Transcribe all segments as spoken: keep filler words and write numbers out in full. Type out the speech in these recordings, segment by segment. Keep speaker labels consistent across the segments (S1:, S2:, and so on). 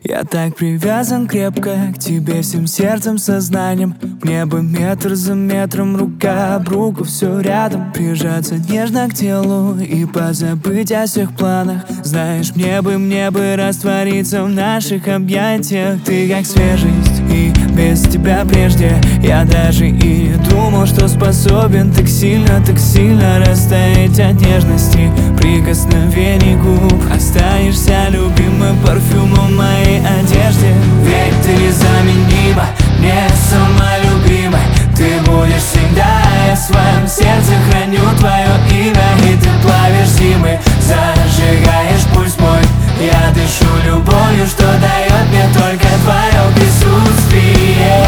S1: Я так привязан крепко к тебе всем сердцем, сознанием. Мне бы метр за метром, рука об руку, все рядом. Прижаться нежно к телу и позабыть о всех планах. Знаешь, мне бы, мне бы раствориться в наших объятиях. Ты как свежесть, и без тебя прежде я даже и не думал, что способен так сильно, так сильно растаять от нежности, прикосновений губ. Останешься любимым парфюмом моей одежде. Ведь ты незаменима, мне сама любимой. Ты будешь всегда, я в своем сердце храню твое имя. И ты плавишь зимы, зажигаешь пульс мой. Я дышу любовью, что дает мне только твое присутствие.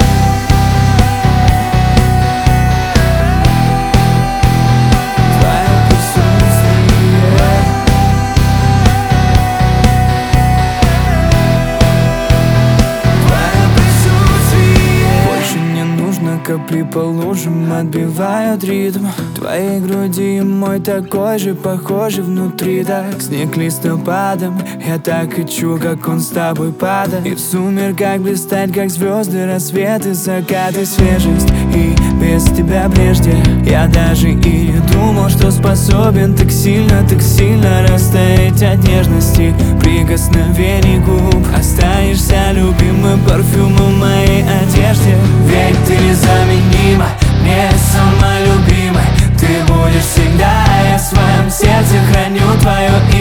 S1: Капли по лужам отбивают ритм твоей груди, и мой такой же, похожий внутри. Так снег листопадом, я так хочу, как он с тобой падает. И в сумерках блистать, как звезды, рассветы, закаты, свежесть. И без тебя прежде я даже и не думал, что способен так сильно, так сильно растаять от нежности, прикосновений губ. Останешься любимым парфюмом моей одежде. Ведь ты незаменима, мне сама любимой. Ты будешь всегда, я в своем сердце храню твое имя.